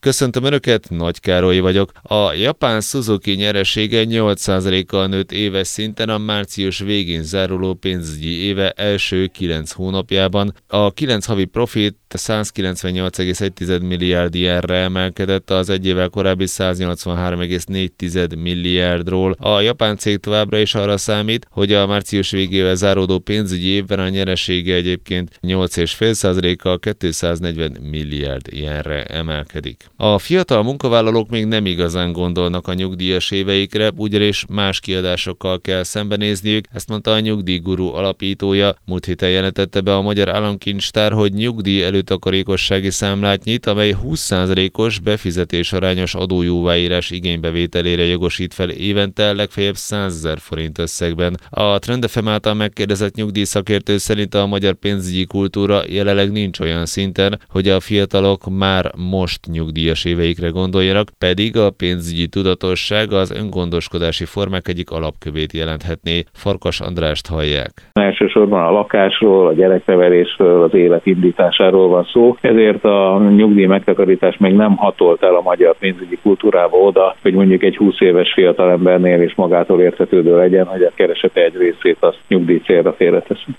Köszöntöm Önöket, Nagy Károly vagyok. A japán Suzuki nyeresége 8%-kal nőtt éves szinten a március végén záruló pénzügyi éve első 9 hónapjában. A 9 havi profit 198,1 milliárd jenre emelkedett az egy évvel korábbi 183,4 milliárdról. A japán cég továbbra is arra számít, hogy a március végével záródó pénzügyi évben a nyeresége egyébként 8,5%-kal 240 milliárd jenre emelkedik. A fiatal munkavállalók még nem igazán gondolnak a nyugdíjas éveikre, ugyanis más kiadásokkal kell szembenézniük, ezt mondta a Nyugdíjguru alapítója. Múlt héten jelentette be a Magyar Államkincstár, hogy nyugdíj előtakarékossági számlát nyit, amely 20%-os befizetésarányos adójóváírás igénybevételére jogosít fel évente legfeljebb 100 000 forint összegben. A Trend FM által megkérdezett nyugdíjszakértő szerint a magyar pénzügyi kultúra jelenleg nincs olyan szinten, hogy a fiatalok már most nyugdíjas éveikre gondoljanak, pedig a pénzügyi tudatosság az öngondoskodási formák egyik alapkövét jelenthetné. Farkas Andrást hallják. Elsősorban a lakásról, a gyereknevelésről, az élet indításáról van szó, ezért a nyugdíj megtakarítás még nem hatolt el a magyar pénzügyi kultúrába oda, hogy mondjuk egy 20 éves fiatalembernél is magától értetődő legyen, hogy a keresete egy részét azt nyugdíj célra félreteszi.